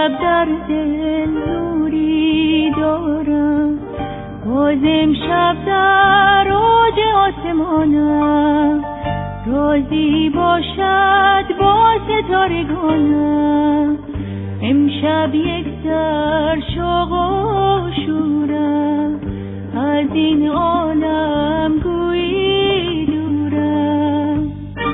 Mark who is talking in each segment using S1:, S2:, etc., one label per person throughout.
S1: امشب در دل نوری دارم، باز امشب در اوج آسمانم، رازی باشد با ستارگانم. امشب یک سر شوق و شورم، از این عالم گویی دورم.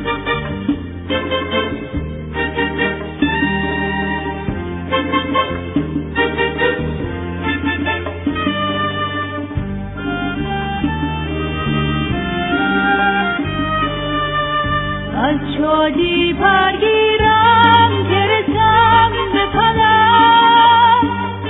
S1: از شادی برگیرم که رسم به پلنگ،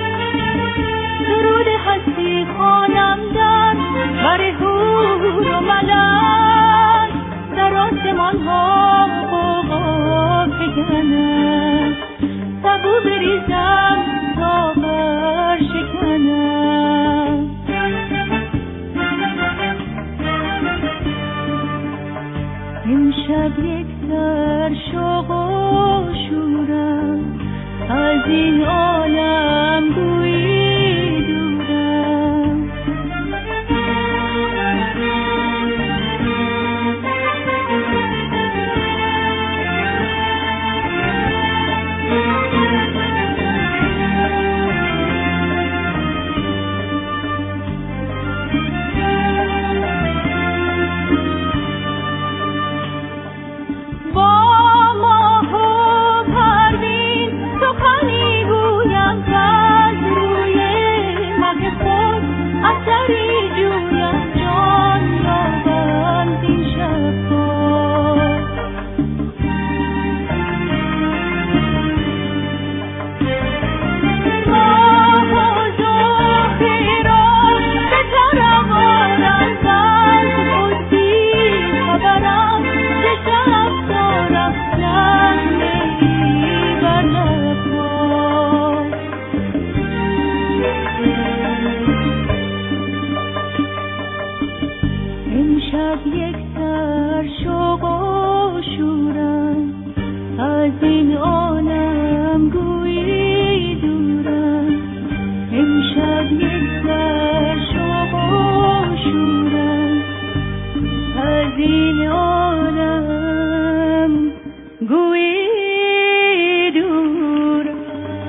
S1: درود هستی خوانم در بر حور و ملک، در آسمان ها غوغا فکنم، سبو بریزم تا بر شکنم. امشب یک سر شوق و شورم، از این عالم گویی دورم. امشب یک سر شوق و شورم، از این عالم گویی دورم. امشب یک سر شوق و شورم، از این عالم گویی دورم.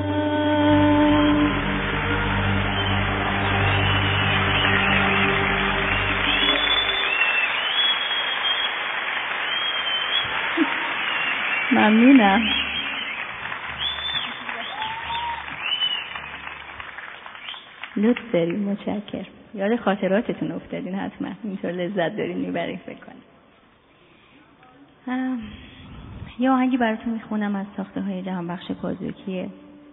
S1: ممنونم. لطف داریم، متشکرم. یاد خاطراتتون افتادین، حتما اینطور لذت دارین میبرین فکر کنم. یه آهنگی براتون میخونم از ساخته های جهانبخش پازوکیه.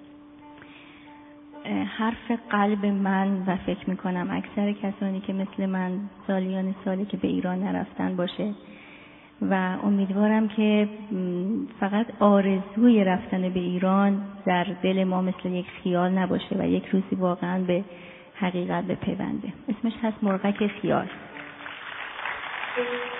S1: حرف قلب من و فکر میکنم اکثر کسانی که مثل من سالیان سالی که به ایران نرفتن باشه و امیدوارم که فقط آرزوی رفتن به ایران در دل ما مثل یک خیال نباشه و یک روزی واقعا به حقیقت بپیونده. اسمش هست مرغک خیال.